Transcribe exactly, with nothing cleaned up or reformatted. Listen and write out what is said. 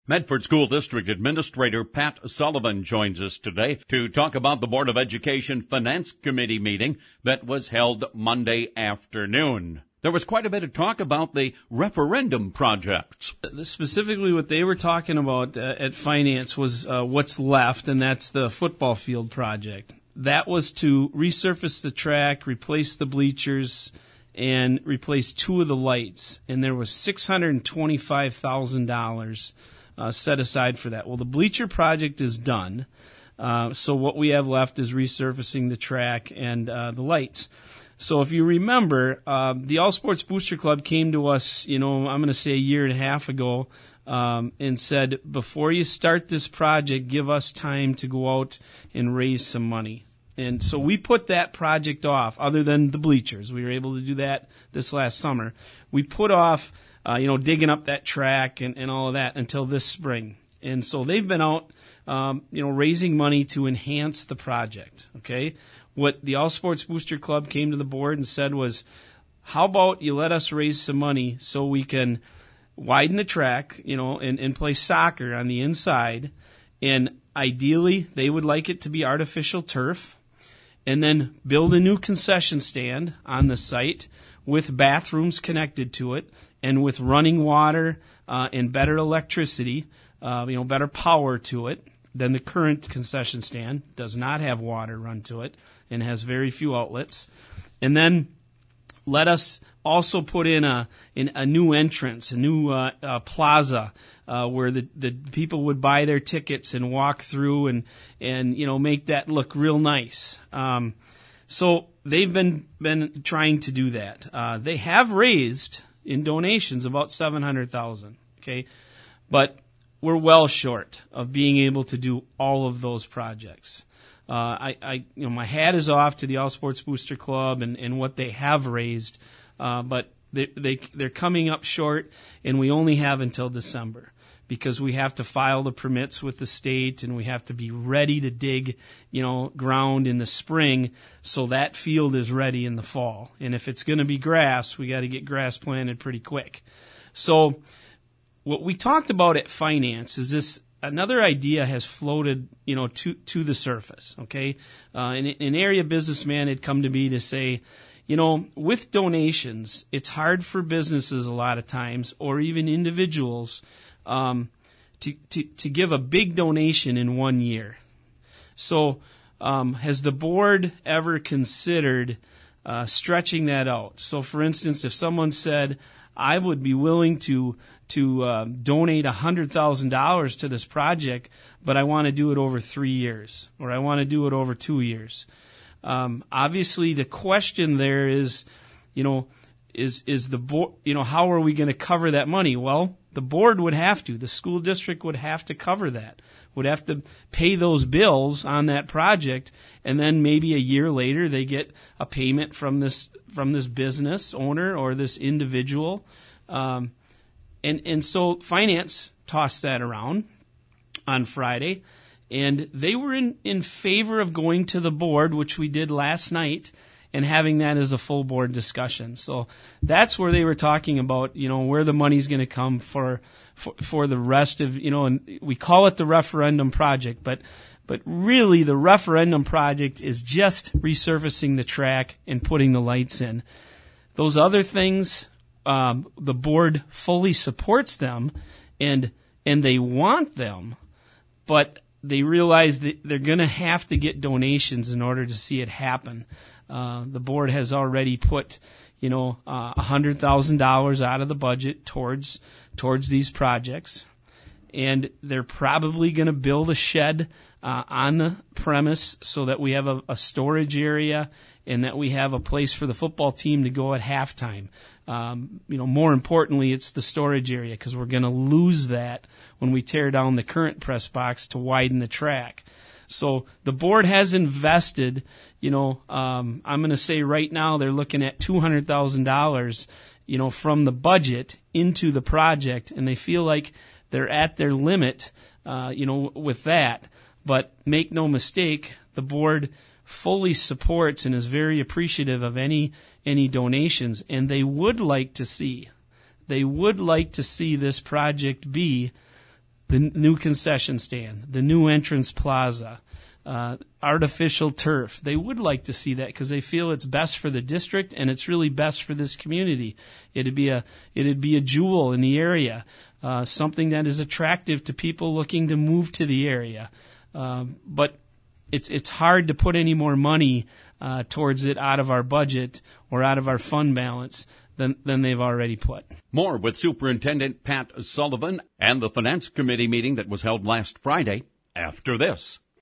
Medford School District Administrator Pat Sullivan joins us today to talk about the Board of Education Finance Committee meeting that was held Monday afternoon. There was quite a bit of talk about the referendum projects. Specifically, what they were talking about uh, at Finance was uh, what's left, and that's the football field project. That was to resurface the track, replace the bleachers, and replace two of the lights. And there was six hundred twenty-five thousand dollars uh, set aside for that. Well, the bleacher project is done. Uh, so what we have left is resurfacing the track and uh, the lights. So if you remember, uh, the All Sports Booster Club came to us, you know, I'm going to say a year and a half ago, um, and said, before you start this project, give us time to go out and raise some money. And so we put that project off, other than the bleachers. We were able to do that this last summer. We put off, uh, you know, digging up that track and, and all of that until this spring. And so they've been out, um, you know, raising money to enhance the project, okay? What the All Sports Booster Club came to the board and said was, how about you let us raise some money so we can widen the track, you know, and, and play soccer on the inside. And ideally, they would like it to be artificial turf. And then build a new concession stand on the site with bathrooms connected to it and with running water uh, and better electricity, uh, you know, better power to it than the current concession stand. Does not have water run to it and has very few outlets. And then let us also put in a in a new entrance, a new uh, uh, plaza uh, where the, the people would buy their tickets and walk through and and you know make that look real nice. Um, so they've been been trying to do that. Uh, they have raised in donations about seven hundred thousand. Okay, but we're well short of being able to do all of those projects. Uh, I, I, you know, my hat is off to the All Sports Booster Club and, and what they have raised, uh, but they, they, they're coming up short, and we only have until December because we have to file the permits with the state, and we have to be ready to dig, you know, ground in the spring so that field is ready in the fall. And if it's going to be grass, we got to get grass planted pretty quick. So what we talked about at Finance is this. Another idea has floated, you know, to to the surface. Okay, uh, an, an area businessman had come to me to say, you know, with donations, it's hard for businesses a lot of times, or even individuals, um, to to to give a big donation in one year. So, um, has the board ever considered uh, stretching that out? So, for instance, if someone said, I would be willing to to uh, donate one hundred thousand dollars to this project, but I want to do it over three years, or I want to do it over two years. Um, obviously, the question there is, you know, is is the board, you know, how are we going to cover that money? Well, the board would have to, the school district would have to cover that, would have to pay those bills on that project, and then maybe a year later they get a payment from this from this business owner or this individual. Um, And and so Finance tossed that around on Friday, and they were in, in favor of going to the board, which we did last night, and having that as a full board discussion. So that's where they were talking about, you know, where the money's going to come for, for for the rest of, you know, and we call it the referendum project, but but really the referendum project is just resurfacing the track and putting the lights in. Those other things, Um, the board fully supports them, and and they want them, but they realize that they're going to have to get donations in order to see it happen. Uh, the board has already put, you know, uh, one hundred thousand dollars out of the budget towards towards these projects, and they're probably going to build a shed uh, on the premise so that we have a, a storage area and that we have a place for the football team to go at halftime. Um, you know, more importantly, it's the storage area because we're going to lose that when we tear down the current press box to widen the track. So the board has invested, you know, um, I'm going to say right now they're looking at two hundred thousand dollars, you know, from the budget into the project, and they feel like they're at their limit, uh, you know, with that. But make no mistake, the board fully supports and is very appreciative of any any donations, and they would like to see, they would like to see this project be the n- new concession stand, the new entrance plaza, uh, artificial turf. They would like to see that because they feel it's best for the district and it's really best for this community. It'd be a it'd be a jewel in the area, uh, something that is attractive to people looking to move to the area. Um, but it's it's hard to put any more money uh, towards it out of our budget or out of our fund balance than than they've already put. More with Superintendent Pat Sullivan and the Finance Committee meeting that was held last Friday after this.